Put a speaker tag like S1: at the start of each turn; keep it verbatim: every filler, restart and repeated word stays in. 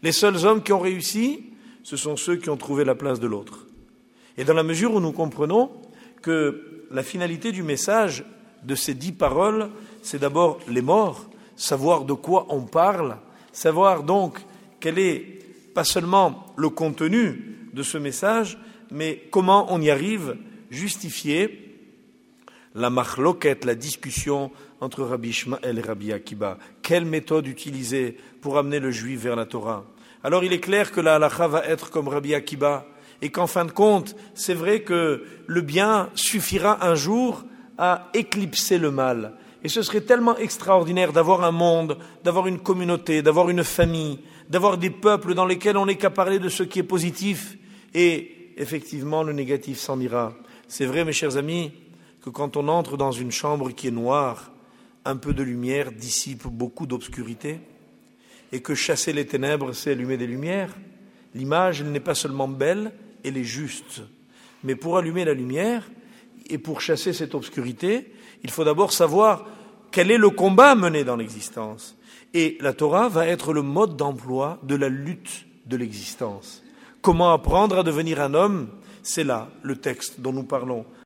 S1: Les seuls hommes qui ont réussi, ce sont ceux qui ont trouvé la place de l'autre. Et dans la mesure où nous comprenons que la finalité du message de ces dix paroles, c'est d'abord les morts, savoir de quoi on parle, savoir donc quel est pas seulement le contenu de ce message, mais comment on y arrive, justifier la machloket, la discussion entre Rabbi Ishmael et Rabbi Akiba. Quelle méthode utiliser pour amener le juif vers la Torah? Alors il est clair que la halakha va être comme Rabbi Akiba, et qu'en fin de compte, c'est vrai que le bien suffira un jour à éclipser le mal. Et ce serait tellement extraordinaire d'avoir un monde, d'avoir une communauté, d'avoir une famille, d'avoir des peuples dans lesquels on n'est qu'à parler de ce qui est positif, et effectivement le négatif s'en ira. C'est vrai, mes chers amis, que quand on entre dans une chambre qui est noire, un peu de lumière dissipe beaucoup d'obscurité, et que chasser les ténèbres, c'est allumer des lumières. L'image, elle n'est pas seulement belle, elle est juste. Mais pour allumer la lumière et pour chasser cette obscurité, il faut d'abord savoir quel est le combat mené dans l'existence. Et la Torah va être le mode d'emploi de la lutte de l'existence. Comment apprendre à devenir un homme? C'est là le texte dont nous parlons.